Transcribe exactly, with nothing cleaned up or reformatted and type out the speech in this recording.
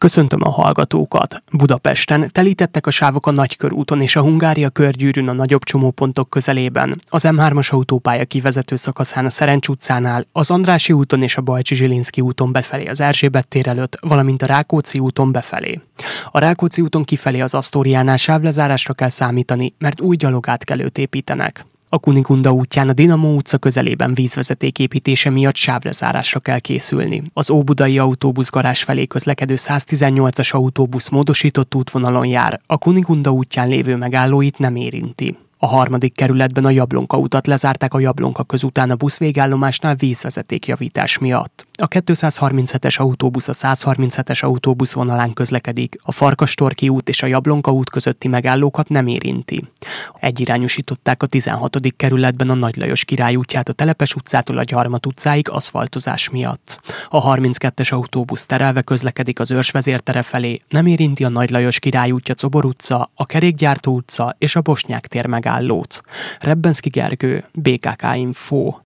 Köszöntöm a hallgatókat! Budapesten telítettek a sávok a Nagykörúton és a Hungária körgyűrűn a nagyobb csomópontok közelében, az em hármas autópálya kivezető szakaszán a Szerencs utcánál, az Andrássy úton és a Bajcsy-Zsilinszky úton befelé az Erzsébet tér előtt, valamint a Rákóczi úton befelé. A Rákóczi úton kifelé az Asztóriánál sávlezárásra kell számítani, mert új gyalogátkelőt építenek. A Kunigunda útján a Dinamo utca közelében vízvezeték építése miatt sávlezárásra kell készülni. Az óbudai autóbuszgarázs felé közlekedő száztizennyolcas autóbusz módosított útvonalon jár, a Kunigunda útján lévő megállóit nem érinti. A harmadik kerületben a Jablonka utat lezárták a Jablonka közután a buszvégállomásnál vízvezetékjavítás miatt. A kétszázharminchetes autóbusz a százharminchetes autóbuszvonalán közlekedik, a Farkastorki út és a Jablonka út közötti megállókat nem érinti. Egyirányosították a tizenhatodik kerületben a Nagy Lajos Király útját a Telepes utcától a Gyarmat utcáig aszfaltozás miatt. A harminckettes autóbusz terelve közlekedik az Őrs vezértere felé, nem érinti a Nagy Lajos Király útja Czobor utca, a Kerékgyártó utca és a Bosnyák tér megállót. Rebbenszky Gergő, bé ká ká Info.